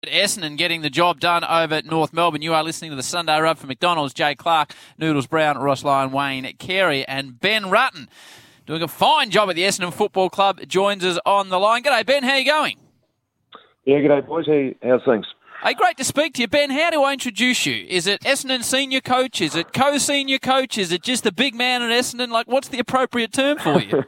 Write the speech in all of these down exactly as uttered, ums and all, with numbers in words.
Essendon getting the job done over at North Melbourne. You are listening to the Sunday Rub for McDonald's. Jay Clark, Noodles Brown, Ross Lyon, Wayne Carey, and Ben Rutten doing a fine job at the Essendon Football Club joins us on the line. G'day, Ben. How are you going? Yeah, g'day, boys. How, how's things? Hey, great to speak to you. Ben, how do I introduce you? Is it Essendon senior coach? Is it co-senior coach? Is it just the big man at Essendon? Like, what's the appropriate term for you?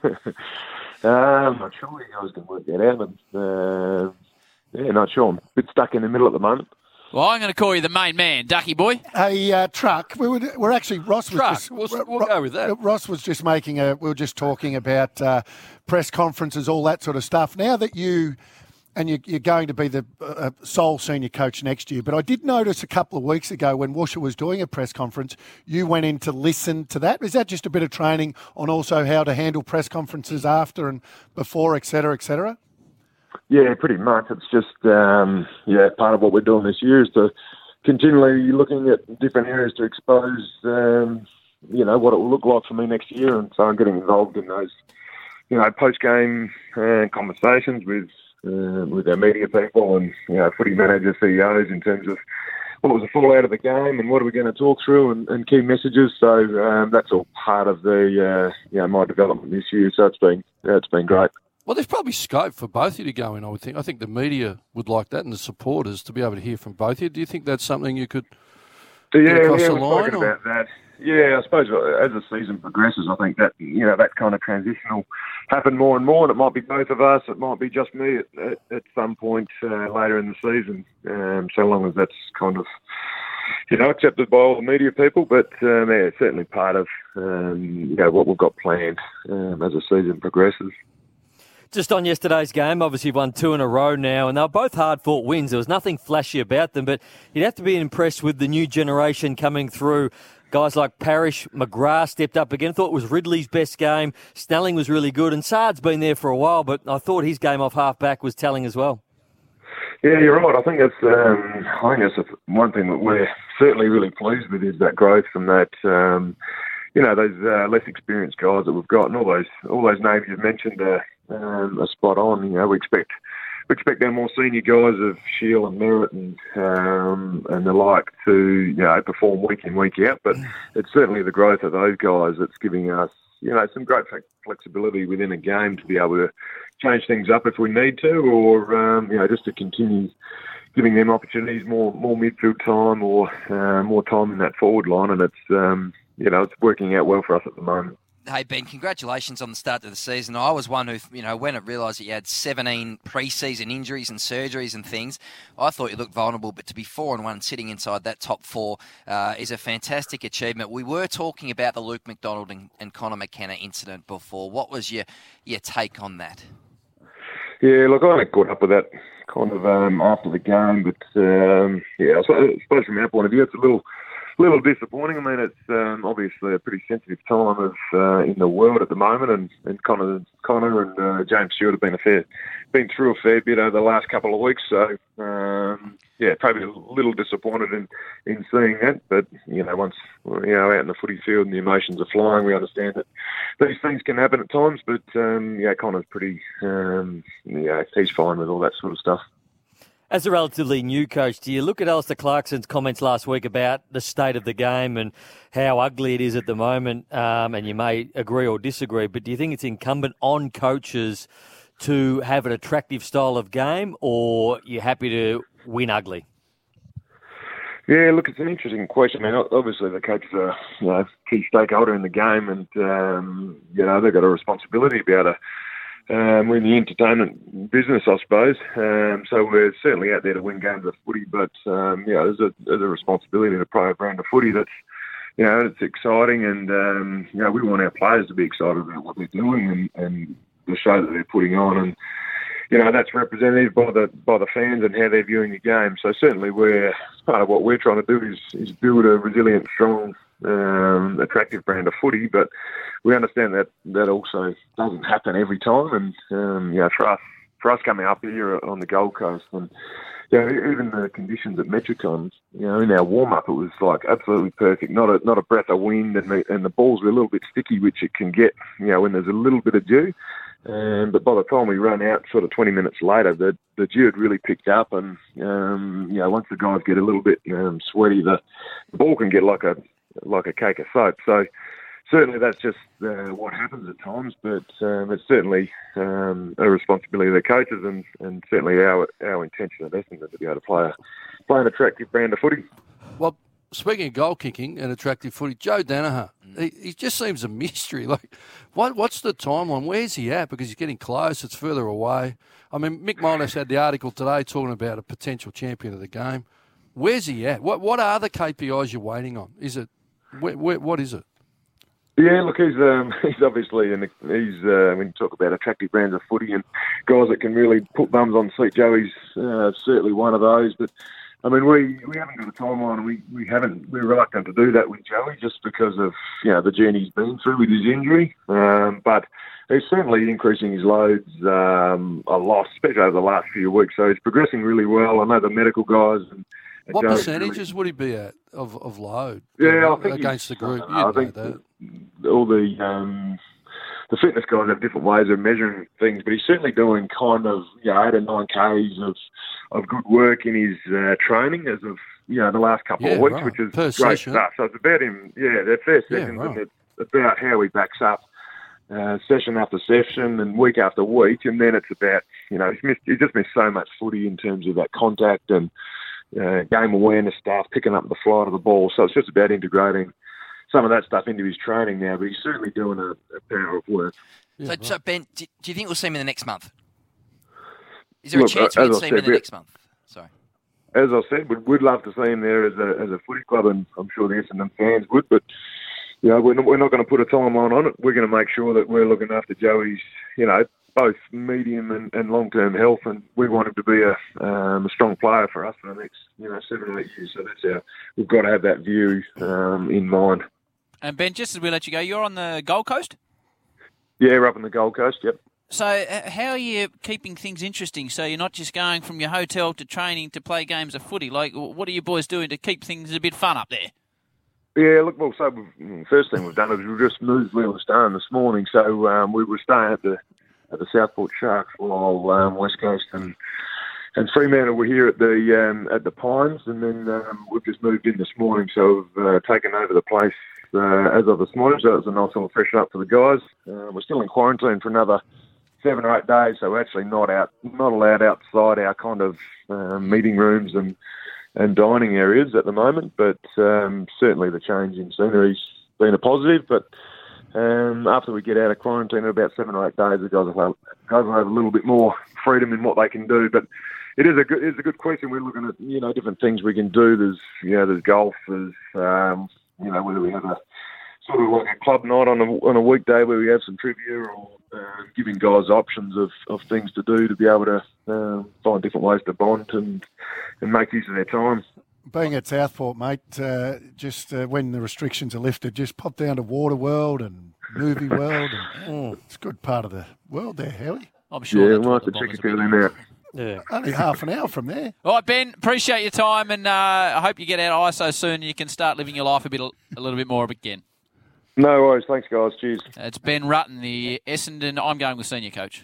uh, I'm not sure you guys can work that out. But, uh, yeah, not sure. I'm a bit stuck in the middle at the moment. Well, I'm going to call you the main man, Ducky boy. Hey, uh, Truck. We were, we're actually Ross was Truck. just We'll, we'll go with that. Ross was just making a. We were just talking about uh, press conferences, all that sort of stuff. Now that you. And you, you're going to be the uh, sole senior coach next year. But I did notice a couple of weeks ago when Woosha was doing a press conference, you went in to listen to that. Is that just a bit of training on also how to handle press conferences after and before, et cetera, et cetera? Yeah, pretty much. It's just, um, yeah, part of what we're doing this year is to continually looking at different areas to expose, um, you know, what it will look like for me next year. And so I'm getting involved in those, you know, post-game uh, conversations with, Uh, with our media people and, you know, footy managers, C E Os in terms of what was the fallout of the game and what are we going to talk through and, and key messages. So um, that's all part of the, uh, you know, my development this year. So it's been, yeah, it's been great. Well, there's probably scope for both of you to go in, I would think. I think the media would like that and the supporters to be able to hear from both of you. Do you think that's something you could yeah, get across yeah, the we're line? talking about that. Yeah, I suppose as the season progresses, I think that, you know, that kind of transition will happen more and more, and it might be both of us, it might be just me at, at, at some point uh, later in the season, um, so long as that's kind of, you know, accepted by all the media people. But um, yeah, it's certainly part of, um, you know, what we've got planned um, as the season progresses. Just on yesterday's game, obviously you've won two in a row now, and they were both hard-fought wins. There was nothing flashy about them, but you'd have to be impressed with the new generation coming through. Guys like Parrish, McGrath stepped up again. I thought it was Ridley's best game. Snelling was really good, and Sard's been there for a while, but I thought his game off half-back was telling as well. Yeah, you're right. I think that's, um, I think that's one thing that we're certainly really pleased with is that growth from that, um, you know, those uh, less experienced guys that we've got, and all those all those names you've mentioned are, um, are spot on. You know, we expect we expect our more senior guys of Shield and Merritt and um, and the like to, you know, perform week in, week out. But it's certainly the growth of those guys that's giving us, you know, some great flexibility within a game to be able to change things up if we need to, or um, you know, just to continue giving them opportunities, more more midfield time or uh, more time in that forward line, and it's um, you know, it's working out well for us at the moment. Hey, Ben, congratulations on the start of the season. I was one who, you know, when it realised that you had seventeen pre-season injuries and surgeries and things, I thought you looked vulnerable, but to be four and one sitting inside that top four uh, is a fantastic achievement. We were talking about the Luke McDonald and, and Connor McKenna incident before. What was your, your take on that? Yeah, look, I got caught up with that kind of um, after the game, but um, yeah, I suppose from our point of view, it's a little... A little disappointing. I mean, it's um, obviously a pretty sensitive time of uh, in the world at the moment, and, and Connor, Connor and uh, James Stewart have been a fair, been through a fair bit over the last couple of weeks. So, um, yeah, probably a little disappointed in, in seeing that. But you know, once you know out in the footy field and the emotions are flying, we understand that these things can happen at times. But um, yeah, Connor's pretty, um, yeah, he's fine with all that sort of stuff. As a relatively new coach, do you look at Alistair Clarkson's comments last week about the state of the game and how ugly it is at the moment, um, and you may agree or disagree, but do you think it's incumbent on coaches to have an attractive style of game, or you're happy to win ugly? Yeah, look, it's an interesting question. I mean, obviously the coaches are, you know, key stakeholder in the game, and, um, you know, they've got a responsibility to be able to Um, we're in the entertainment business, I suppose. Um, so we're certainly out there to win games of footy, but um, you know, there's a, there's a responsibility to play a brand of footy that's, you know, it's exciting, and um, you know, we want our players to be excited about what they're doing and, and the show that they're putting on, and you know, that's represented by the by the fans and how they're viewing the game. So certainly, we're part of what we're trying to do is is build a resilient, strong, um, attractive brand of footy, but we understand that that also doesn't happen every time. And um, you know, for us, for us coming up here on the Gold Coast, and you know, even the conditions at Metricon, you know, in our warm up, it was like absolutely perfect. Not a not a breath of wind, and the and the balls were a little bit sticky, which it can get, you know, when there's a little bit of dew. Um, but by the time we run out, sort of twenty minutes later, the the dew had really picked up, and um, you know, once the guys get a little bit um, sweaty, the, the ball can get like a like a cake of soap. So certainly that's just uh, what happens at times, but um, it's certainly um, a responsibility of the coaches, and, and certainly our our intention at Essendon to be able to play a play an attractive brand of footy. Well, speaking of goal kicking and attractive footy, Joe Danaher, he, he just seems a mystery. Like, what what's the timeline? Where's he at? Because he's getting close. It's further away. I mean, Mick Monash had the article today talking about a potential champion of the game. Where's he at? What what are the K P Is you're waiting on? Is it where, where, what is it? Yeah, look, he's um, he's obviously, and he's uh, when you talk about attractive brands of footy and guys that can really put bums on seat, Joey's uh, certainly one of those. But I mean, we, we haven't got a timeline, and we, we haven't we're reluctant to do that with Joey just because of you know the journey he's been through with his injury. Um, but he's certainly increasing his loads um, a lot, especially over the last few weeks. So he's progressing really well. I know the medical guys and. and What Joey's percentages really, would he be at of, of load? Yeah, I think against the group. I You'd think know that. all the um, the fitness guys have different ways of measuring things, but he's certainly doing kind of you know eight or nine k's of of good work in his uh, training as of you know the last couple Yeah, of weeks, right. which is Per great session. stuff. So it's about him, yeah, their first Yeah, sessions, right. and it's about how he backs up uh, session after session and week after week, and then it's about you know he's missed, he's just missed so much footy in terms of that contact and uh, game awareness stuff, picking up the flight of the ball. So it's just about integrating some of that stuff into his training now, but he's certainly doing a, a power of work. Yeah, So, right. so Ben, do, do you think we'll see him in the next month? Is there Look, a chance uh, we as can I see him in said, the we- next month? Sorry. As I said, we'd, we'd love to see him there as a as a footy club, and I'm sure the Essendon fans would. But you know, we're not, we're not going to put a timeline on it. We're going to make sure that we're looking after Joey's, you know, both medium and, and long term health, and we want him to be a um, a strong player for us for the next you know seven or eight years. So that's our we've got to have that view um, in mind. And Ben, just as we let you go, you're on the Gold Coast? Yeah, we're up in the Gold Coast. Yep. So uh, how are you keeping things interesting? So you're not just going from your hotel to training to play games of footy. Like, what are you boys doing to keep things a bit fun up there? Yeah, look, well, so we've, first thing we've done is we've just moved Lila Stone this morning. So um, we were staying at the at the Southport Sharks while um, West Coast and and Fremantle were here at the um, at the Pines, and then um, we've just moved in this morning. So we've uh, taken over the place uh, as of this morning. So it was a nice little freshen up for the guys. Uh, we're still in quarantine for another seven or eight days, so we're actually not out, not allowed outside our kind of um, meeting rooms and, and dining areas at the moment. But um, certainly the change in scenery's been a positive. But um, after we get out of quarantine in about seven or eight days, the guys will have, guys will have a little bit more freedom in what they can do. But it is a good, it's a good question. We're looking at you know different things we can do. There's you know there's golf. There's um, you know whether we have a sort of like a club night on a on a weekday where we have some trivia, or uh, giving guys options of, of things to do to be able to uh, find different ways to bond and and make use of their time. Being at Southport, mate, uh, just uh, when the restrictions are lifted, just pop down to Waterworld and Movie World. And, it's a good part of the world there, Howie. I'm sure. Yeah, that's we'll what have to the check Bombers a few have of been them doing. out. Yeah. Only half an hour from there. All right, Ben, appreciate your time, and uh, I hope you get out of I S O soon and you can start living your life a bit, a little bit more again. No worries. Thanks, guys. Cheers. It's Ben Rutten, the Essendon. I'm going with senior coach.